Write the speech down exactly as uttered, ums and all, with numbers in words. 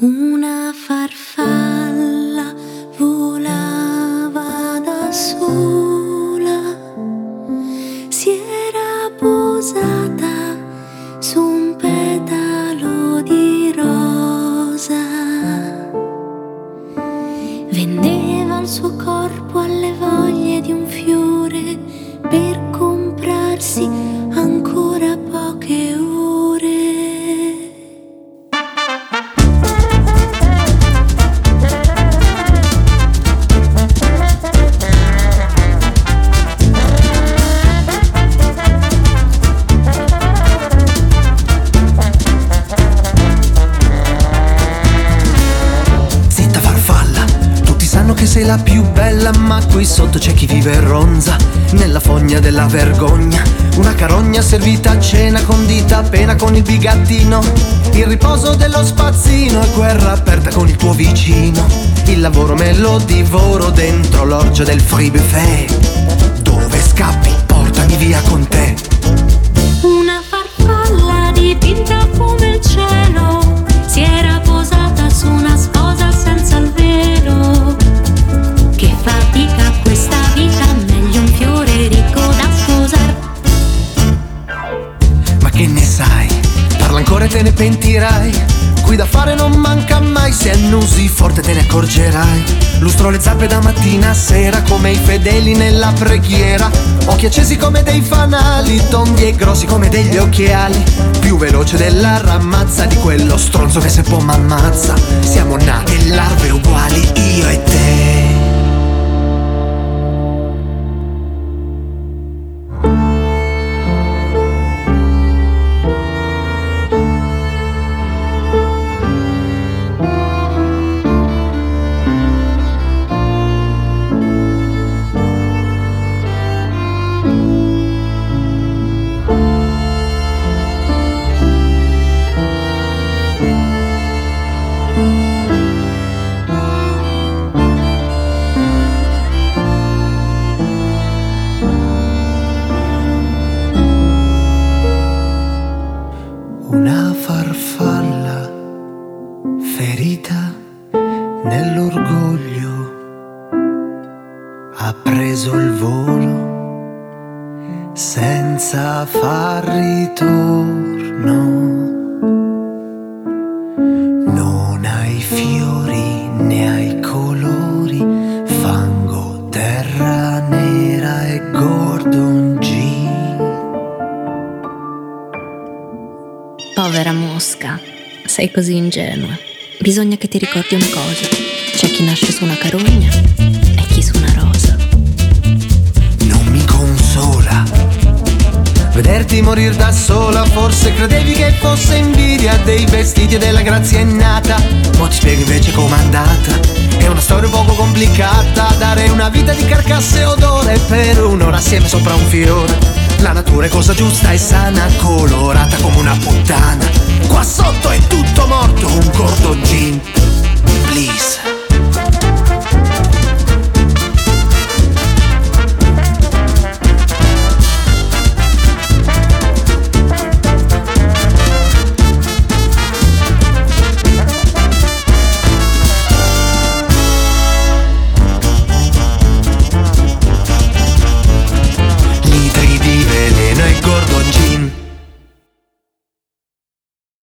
Una farfalla volava da sola, si era posata su un petalo di rosa. Vendeva il suo corpo alle voglie di un fiore per comprarsi ancora poche ore. Che sei la più bella, ma qui sotto c'è chi vive e ronza nella fogna della vergogna. Una carogna servita a cena, condita appena con il bigattino. Il riposo dello spazzino e guerra aperta con il tuo vicino. Il lavoro me lo divoro dentro l'orgia del free buffet. Dove scappi? Portami via con te. Una farfalla dipinta come il cielo si era posata su una sposa senza il velo. Che fatica questa vita, meglio un fiore ricco da sposare. Ma che ne sai? Parla ancora e te ne pentirai. Qui da fare non manca mai, se annusi forte te ne accorgerai. Lustro le zappe da mattina a sera come i fedeli nella preghiera. Occhi accesi come dei fanali, tondi e grossi come degli occhiali. Più veloce della ramazza di quello stronzo che se può m'ammazza. Siamo nate larve uguali, io e te. Una farfalla ferita nell'orgoglio ha preso il volo senza far ritorno. Non hai fiori né hai colori, fango, terra nera e Gordon G. Povera mosca, sei così ingenua. Bisogna che ti ricordi una cosa: c'è chi nasce su una carogna e chi su una rosa. Non mi consola vederti morir da sola. Forse credevi che fosse invidia dei vestiti e della grazia innata. Ma ti spiego invece com'è andata. È una storia un poco complicata. Dare una vita di carcasse e odore per un'ora assieme sopra un fiore. La natura è cosa giusta e sana, colorata come una puttana. Qua sotto è